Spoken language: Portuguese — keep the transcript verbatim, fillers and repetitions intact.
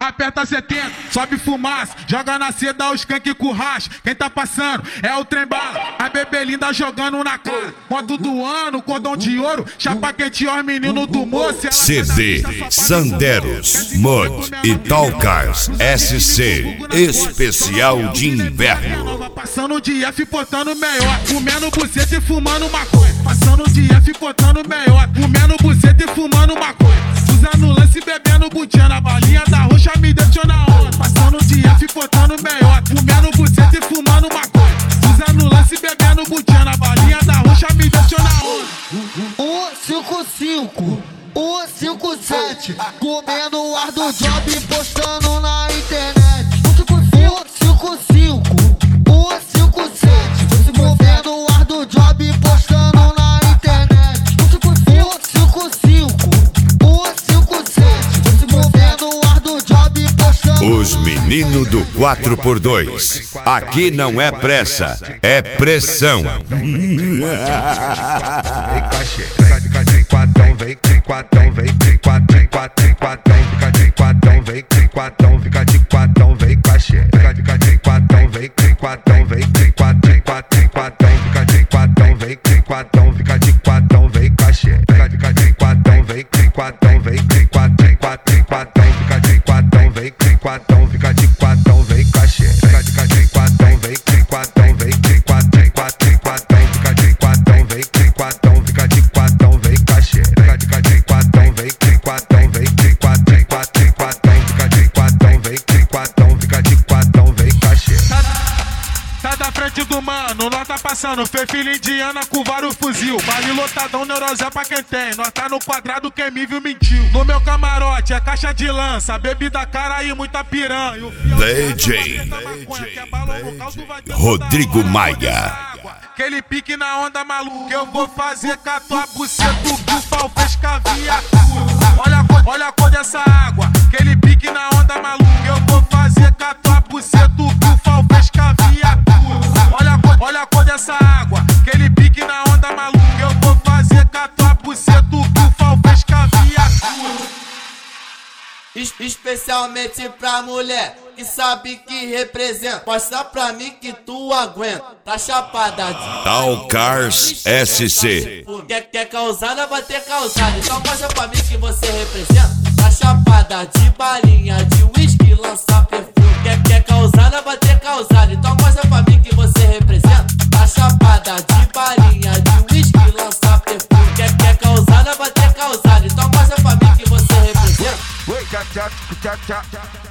aperta setenta, sobe fumaça, joga na seda o skunk com racha. Quem tá passando é o trem bala, a bebê linda jogando na cara. Modo do ano, cordão de ouro, chapa quente, ó, menino do moço. C D Sandeiros, Mod e Talcars S C, especial de inverno. Passando de F, portando melhor, comendo buceta e fumando maconha. Passando de F, portando melhor, comendo buceta e fumando maconha. Usando lance, bebendo butinha, na balinha da roxa me deixou na onda. Passando de F, portando melhor, comendo buceta e fumando maconha. Usando lance, bebendo butinha, na balinha da roxa me deixou na onda. um cinco cinco, um cinco sete, comendo o ar do job e postando na internet. um cinco cinco, um cinco sete, comendo o ar do job e postando na internet. um cinco cinco, um cinco sete, comendo o ar do job e postando. Os meninos do quatro por dois. Aqui não é pressa, é pressão. Vem de quatão, vem de quatão, quatão, quatão, fica de quatão, vem de quatão, fica de quatão, vem cachê. Fica de quatão, vem de quatão, vem de quatão, quatão, quatão, fica de quatão, vem de quatão, fica de quatão, vem cachê. Fica de quatão, vem de quatão, vem de quatão, quatão, quatão, fica de quatão, vem de quatão, fica de quatão, vem cachê. Fica de quatão, vem de quatão, vem de quatão, quatão, quatão, fica de quatão, vem de quatão, fica de quatão, vem cachê. Quatão, vem de quatão, vem de quatão, quatão, quatão, fica de quatão, vem de quatão, fica de quatão, vem cachê. Tá da frente do mano, nós tá passando, fez filha indiana com vários fuzil. Vale lotadão, neurosé pra quem tem, nós tá no quadrado, quem me viu mentiu. No meu camarote é caixa de lança, bebida cara e muita piranha. D J Rodrigo Maia. Aquele pique na onda maluca, eu vou fazer com a tua buceta, o bufal fez caviar. Olha, olha a cor dessa água, aquele pique na onda maluca, eu vou fazer com a tua buceta, o bufal fez caviar. Olha, olha a cor dessa água, aquele pique na onda maluca, eu vou fazer com a tua buceta, o bufal fez caviar. Especialmente pra mulher que sabe que representa. Mostra pra mim que tu aguenta. Tá chapada de Talcars S C. Quer, quer causada, vai ter causada. Então mostra pra mim que você representa. Tá chapada de balinha, de uísque, lança perfume. Quer, quer causada, vai ter causada. Então mostra pra mim que você representa. Tá chapada de balinha, de uísque, lança perfume. Quer, quer causada, vai ter causada. Então mostra pra mim que você representa. Oi, tchau, tchau, tchau, tchau.